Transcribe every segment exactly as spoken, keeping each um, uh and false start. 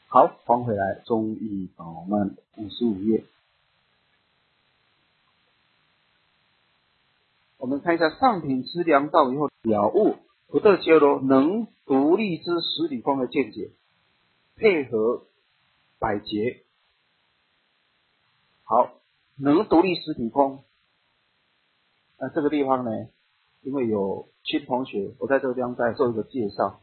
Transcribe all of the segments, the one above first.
好，翻回来，中医宝曼五十五页，我们看一下上品之良道以后了悟不特伽罗能独立之实体空的见解，配合百劫。好，能独立实体空，那这个地方呢，因为有新同学，我在这个地方再做一个介绍。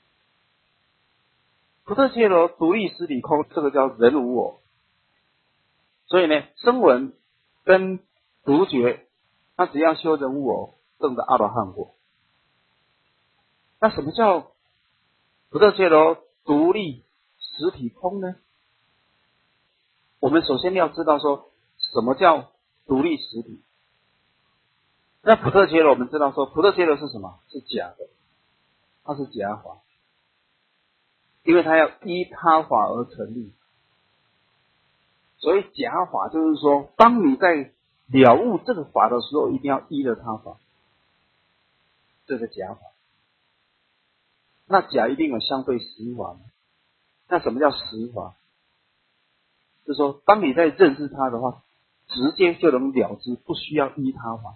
不特伽罗独立实体空，这个叫人无我。所以呢，声闻跟独觉，他只要修人无我，证得阿罗汉果。那什么叫不特伽罗独立实体空呢？我们首先要知道说什么叫独立实体。那不特伽罗我们知道说不特伽罗是什么？是假的，它是假法，因为它要依他法而成立。所以假法就是说，当你在了悟这个法的时候，一定要依着他法，这是假法。那假一定有相对实法吗？那什么叫实法？就是说，当你在认识它的话，直接就能了知，不需要依他法。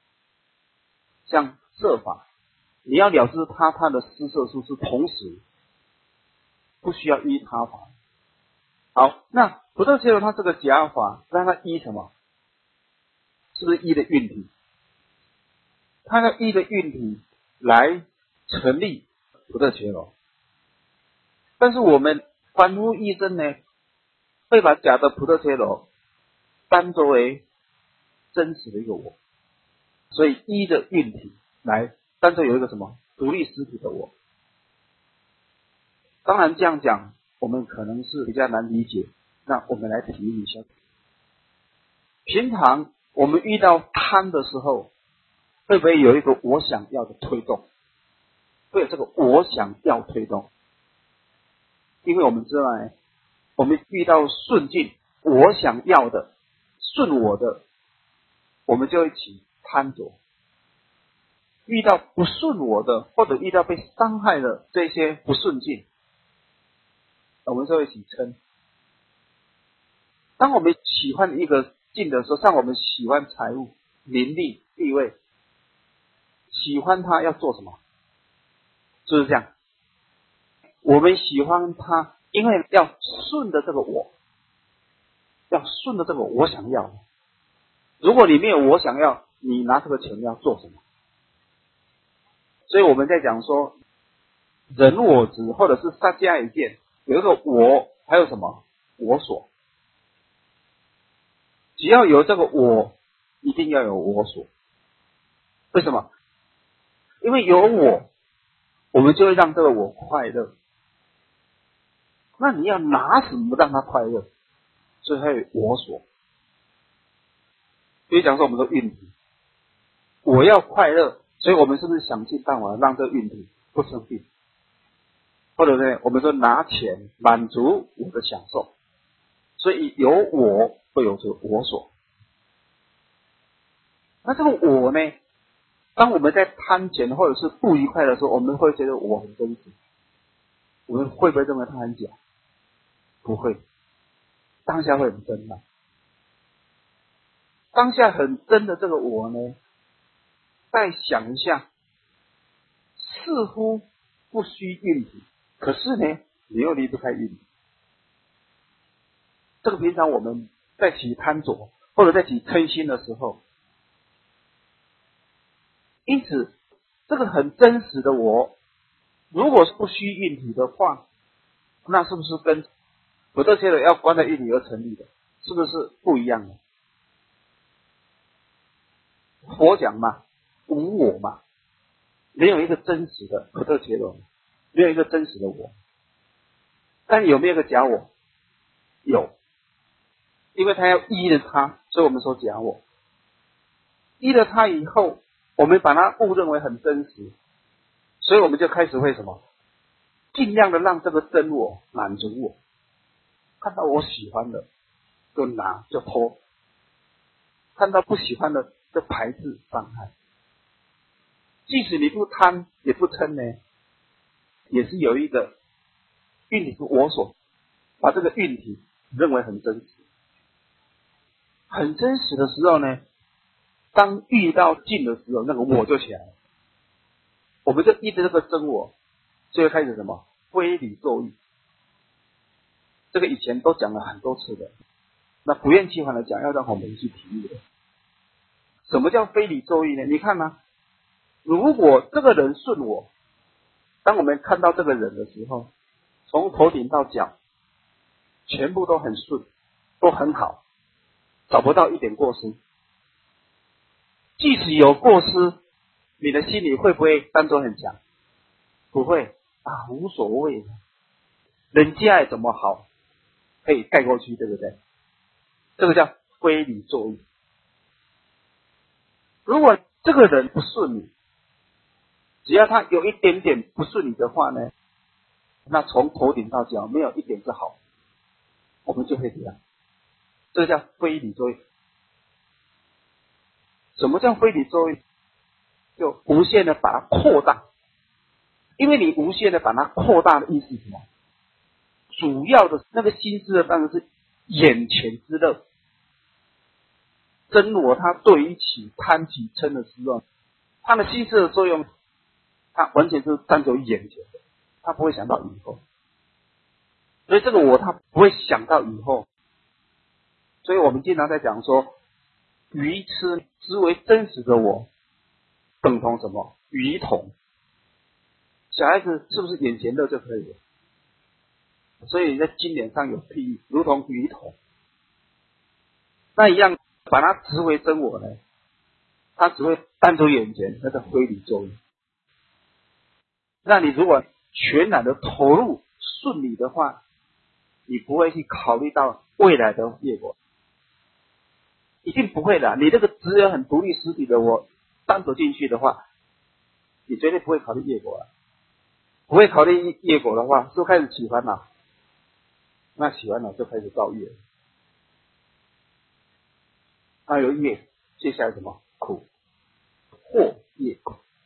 像色法，你要了知它，它的施色数是同时，不需要依他法。好，那不特伽罗它这个假法，让它依什么？是不是依的运体？它要依的运体来成立不特伽罗。但是我们凡夫一生呢，会把假的不特伽罗当作为真实的一个我，所以依的运体来当作有一个什么独立实体的我。当然这样讲我们可能是比较难理解，那我们来体验一下。平常我们遇到贪的时候，会不会有一个我想要的推动？会有这个我想要推动，因为我们知道呢，我们遇到顺境，我想要的，顺我的，我们就会起贪着；遇到不顺我的，或者遇到被伤害的这些不顺境，我们就会起嗔。当我们喜欢一个境的时候，像我们喜欢财物、名利、地位，喜欢它要做什么？就是这样。我们喜欢它，因为要顺着这个我，要顺着这个我想要。如果你没有我想要，你拿这个钱要做什么？所以我们在讲说，人我执或者是杀加一件，有一个我，还有什么？我所。只要有这个我，一定要有我所。为什么？因为有我，我们就会让这个我快乐。那你要拿什么让他快乐？所以还有我所。所以讲说我们说运体，我要快乐，所以我们是不是想尽办法让这个运体不生病？或者呢，我们说拿钱满足我的享受，所以有我会有这个我所。那这个我呢，当我们在贪钱或者是不愉快的时候，我们会觉得我很真实，我们会不会认为它很假？不会，当下会很真的。当下很真的这个我呢，再想一下，似乎不需运体，可是呢，你又离不开运体。这个平常我们在起贪着或者在起嗔心的时候，因此这个很真实的我，如果是不需运体的话，那是不是跟不特伽罗要观的运体而成立的，是不是不一样的？佛讲嘛，无我嘛，没有一个真实的不特伽罗，没有一个真实的我。但有没有一个假我？有，因为他要依了他，所以我们说假我。依了他以后，我们把它误认为很真实，所以我们就开始会什么？尽量的让这个真我满足我。看到我喜欢的就拿就偷，看到不喜欢的就排斥伤害。即使你不贪也不嗔呢，也是有一个运体是我所， 把这个运体认为很真实。很真实的时候呢，当遇到境的时候，那个我就起来了，我们就依着这个真我，就会开始什么非理作意。这个以前都讲了很多次的，那不厌其烦的讲，要让我们去体悟的。什么叫非理作意呢？你看啊，如果这个人顺我，当我们看到这个人的时候，从头顶到脚全部都很顺，都很好，找不到一点过失。即使有过失，你的心里会不会当作很强？不会啊，无所谓，人家爱怎么好可以盖过去，对不对？这个叫非理作意。如果这个人不顺你，只要他有一点点不顺你的话呢，那从头顶到脚没有一点是好，我们就会这样。这个叫非理作意。什么叫非理作意？就无限的把它扩大，因为你无限的把它扩大的意思是什么？主要的那个心思的当然是眼前之乐。真我他对于起贪起嗔的时候，他的心思的作用，他完全是站在眼前的，他不会想到以后。所以这个我他不会想到以后。所以我们经常在讲说，愚痴之为真实的我，等同什么？愚童。小孩子是不是眼前乐就可以了？所以在经典上有譬喻，如同愚童。那一样把它执为真我呢，它只会单出眼前，那个非理作意。那你如果全然的投入顺理的话，你不会去考虑到未来的业果，一定不会的。你这个只有很独立实体的我单走进去的话，你绝对不会考虑业果了。不会考虑业果的话，就开始起烦恼，那起烦恼就开始造业，那有业，接下来什么苦，祸业。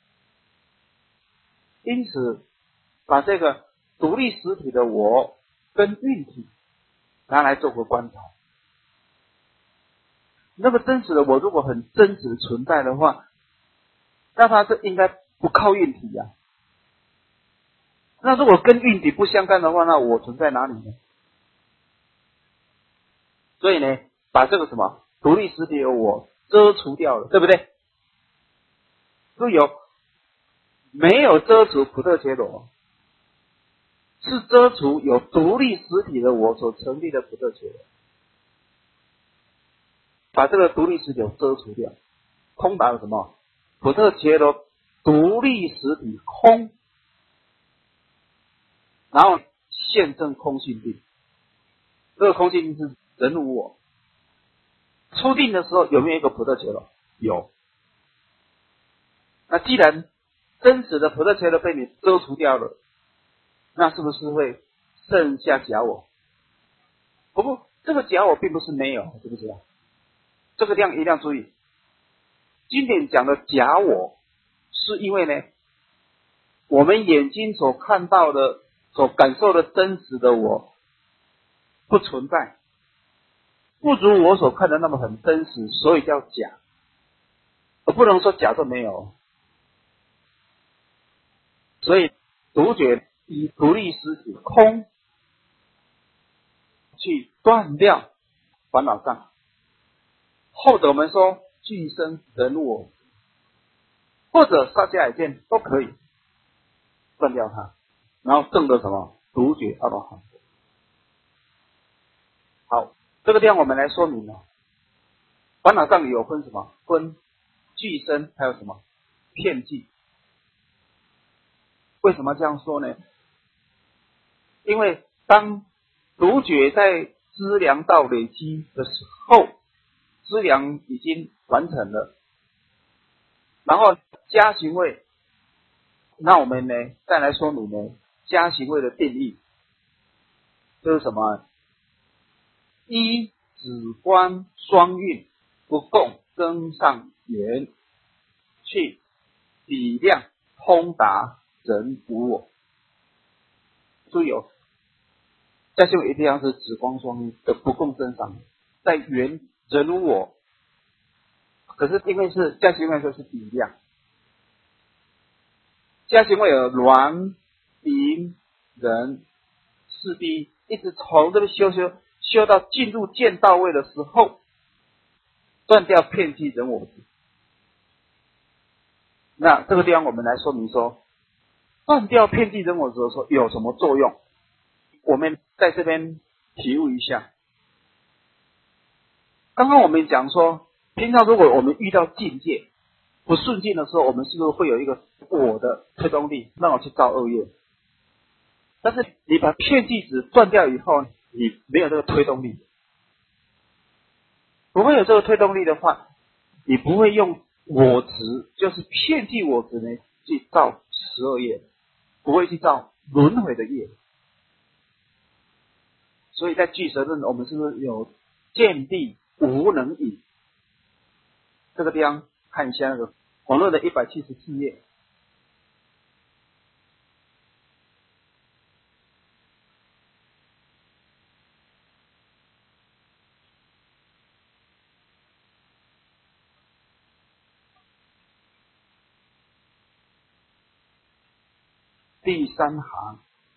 因此，把这个独立实体的我跟运体拿来做个观察。那个真实的我如果很真实存在的话，那它是应该不靠运体呀、啊。那如果跟运体不相干的话，那我存在哪里呢？所以呢，把这个什么独立实体的我遮除掉了，对不对？就有没有遮除普特伽罗，是遮除有独立实体的我所成立的普特伽罗，把这个独立实体遮除掉，空达了什么？普特伽罗独立实体空，然后现证空性定。这个空性定是人无我。初定的时候有没有一个普特伽罗？有。那既然真实的普特伽罗被你遮除掉了，那是不是会剩下假我？不过这个假我并不是没有，知不知道？这个地方一定要注意，经典讲的假我，是因为呢，我们眼睛所看到的、所感受的真实的我不存在，不如我所看的那么很真实，所以叫假，而不能说假就没有。所以独觉以独立实体空去断掉烦恼障，后者我们说俱生人我，或者杀加海见都可以断掉它，然后证得什么独觉阿罗汉。好，这个地方我们来说明了烦恼障有分什么？分俱生，还有什么遍计。为什么这样说呢？因为当独觉在资粮道累积的时候，资粮已经完成了，然后加行位，那我们呢再来说明呢加行位的定义，就是什么？一止观双运不共增上缘，去体谅通达人无我。注意哦， 假性一定要是紫光双运的不共真上，在原人无我，可是因为是假性位就是比量，假性位有鸾、寅、人、四逼，一直从这边修修修到进入见到位的时候，断掉遍计人我执。那这个地方我们来说明说，断掉遍计人我执的时候有什么作用？我们在这边体悟一下。刚刚我们讲说，平常如果我们遇到境界不顺境的时候，我们是不是会有一个我的推动力，让我去造恶业？但是你把遍计执断掉以后，你没有这个推动力。不会有这个推动力的话，你不会用我执，就是遍计我执呢去造十恶业，不会去造轮回的业。所以在俱舍论，我们是不是有见地无能引？这个地方看一下那个网络的一百七十四页。第三行，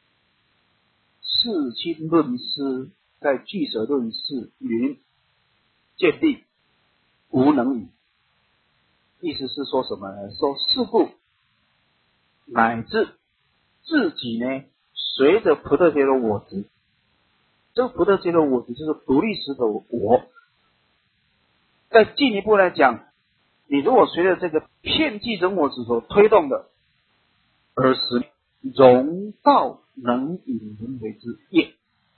世亲论师在俱舍论释云：见地无能引。意思是说什么呢？说是故乃至自己呢，随着菩提觉的我执，这个菩提觉的我执就是独立识的我。再进一步来讲，你如果随着这个遍计人我执所推动的，而使容道能引轮回之业，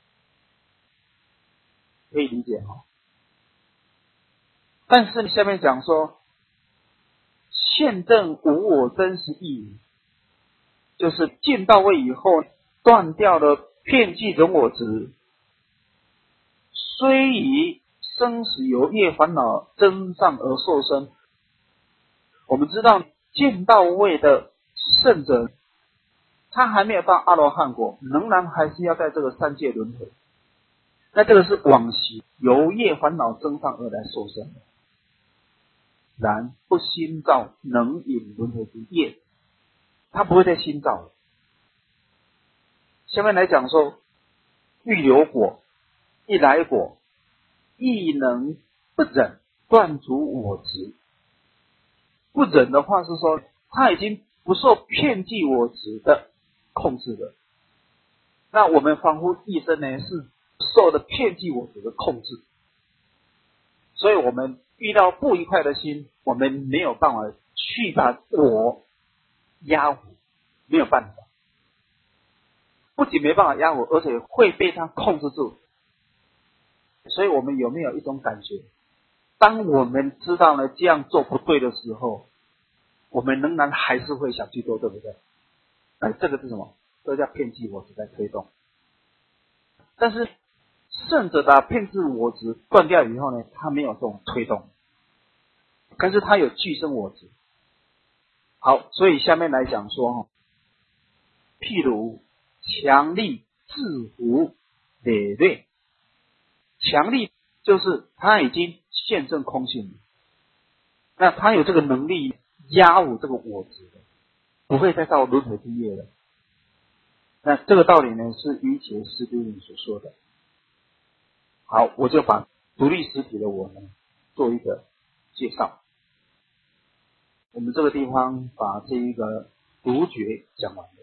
可以理解哈。但是你下面讲说，现证无我真实意义，就是见到位以后断掉了遍计人我执，虽以生死由业烦恼增上而受生。我们知道见到位的圣者，他还没有到阿罗汉果，仍然还是要在这个三界轮回。那这个是往昔由业烦恼增上而来受生的，然不新造能引轮回之业，他不会再新造了。下面来讲说，欲留果、一来果，亦能不忍断除我执。不忍的话是说，他已经不受遍计我执的控制了。那我们凡夫一生呢，是受的遍计我执的控制，所以我们遇到不愉快的心，我们没有办法去把我压服，没有办法。不仅没办法压服，而且会被他控制住。所以我们有没有一种感觉，当我们知道呢这样做不对的时候，我们仍然还是会想去做，对不对？哎，这个是什么？这叫遍计我执在推动。但是圣者把遍计我执断掉以后呢，他没有这种推动，但是他有俱生我执。好，所以下面来讲说，譬如强力制服累略，强力就是他已经现证空性了，那他有这个能力压服这个我执的，不会再造轮回之业了。那这个道理呢，是瑜伽师地论所说的。好，我就把独立实体的我呢做一个介绍。我们这个地方把这一个独觉讲完。